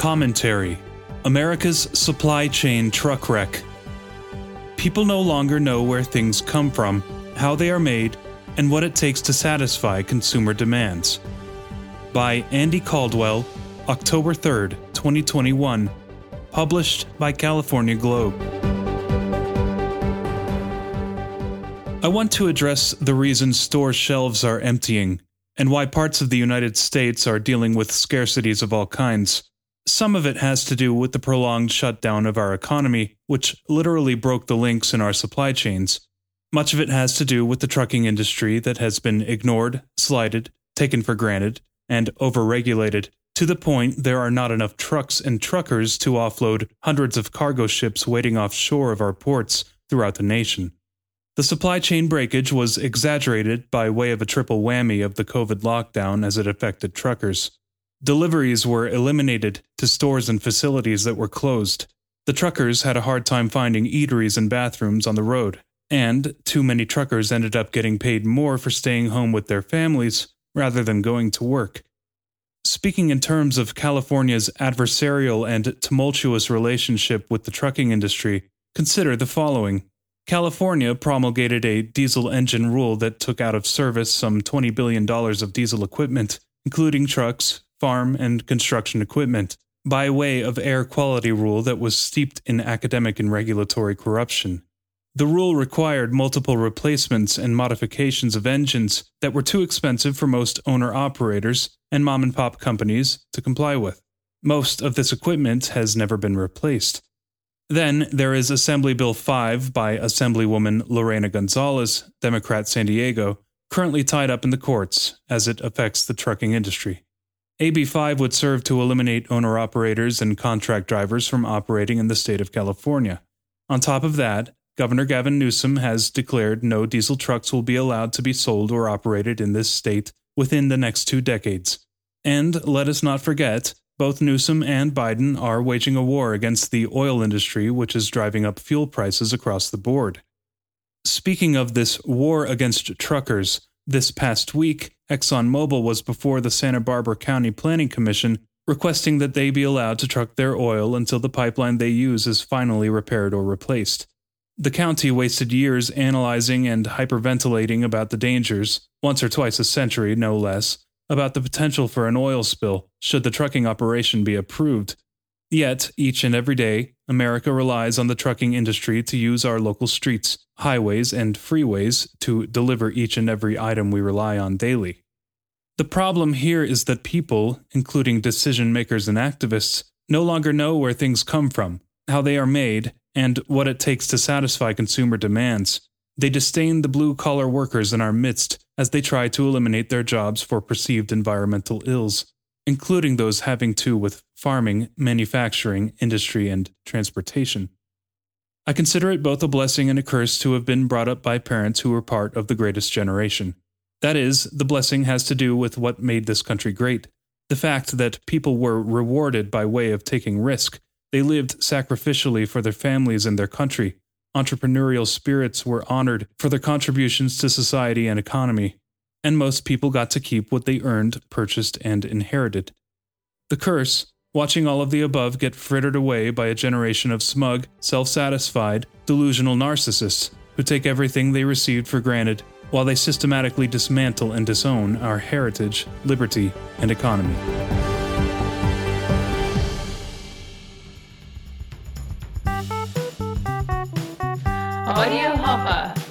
Commentary: America's Supply Chain Truck Wreck. People no longer know where things come from, how they are made, and what it takes to satisfy consumer demands. By Andy Caldwell, October 3rd, 2021. Published by California Globe. I want to address the reason store shelves are emptying, and why parts of the United States are dealing with scarcities of all kinds. Some of it has to do with the prolonged shutdown of our economy, which literally broke the links in our supply chains. Much of it has to do with the trucking industry that has been ignored, slighted, taken for granted, and overregulated, to the point there are not enough trucks and truckers to offload hundreds of cargo ships waiting offshore of our ports throughout the nation. The supply chain breakage was exaggerated by way of a triple whammy of the COVID lockdown as it affected truckers. Deliveries were eliminated to stores and facilities that were closed. The truckers had a hard time finding eateries and bathrooms on the road, and too many truckers ended up getting paid more for staying home with their families rather than going to work. Speaking in terms of California's adversarial and tumultuous relationship with the trucking industry, consider the following. California promulgated a diesel engine rule that took out of service some $20 billion of diesel equipment, including trucks, farm, and construction equipment, by way of air quality rule that was steeped in academic and regulatory corruption. The rule required multiple replacements and modifications of engines that were too expensive for most owner-operators and mom-and-pop companies to comply with. Most of this equipment has never been replaced. Then there is Assembly Bill 5 by Assemblywoman Lorena Gonzalez, Democrat San Diego, currently tied up in the courts as it affects the trucking industry. AB 5 would serve to eliminate owner-operators and contract drivers from operating in the state of California. On top of that, Governor Gavin Newsom has declared no diesel trucks will be allowed to be sold or operated in this state within the next 2 decades. And let us not forget, both Newsom and Biden are waging a war against the oil industry, which is driving up fuel prices across the board. Speaking of this war against truckers, this past week, ExxonMobil was before the Santa Barbara County Planning Commission requesting that they be allowed to truck their oil until the pipeline they use is finally repaired or replaced. The county wasted years analyzing and hyperventilating about the dangers, once or twice a century, no less, about the potential for an oil spill should the trucking operation be approved. Yet, each and every day, America relies on the trucking industry to use our local streets, highways, and freeways to deliver each and every item we rely on daily. The problem here is that people, including decision makers and activists, no longer know where things come from, how they are made, and what it takes to satisfy consumer demands. They disdain the blue-collar workers in our midst as they try to eliminate their jobs for perceived environmental ills, including those having to with farming, manufacturing, industry, and transportation. I consider it both a blessing and a curse to have been brought up by parents who were part of the greatest generation. That is, the blessing has to do with what made this country great, the fact that people were rewarded by way of taking risk. They lived sacrificially for their families and their country. Entrepreneurial spirits were honored for their contributions to society and economy, and most people got to keep what they earned, purchased, and inherited. The curse, watching all of the above get frittered away by a generation of smug, self-satisfied, delusional narcissists who take everything they received for granted while they systematically dismantle and disown our heritage, liberty, and economy. Audio Hopper.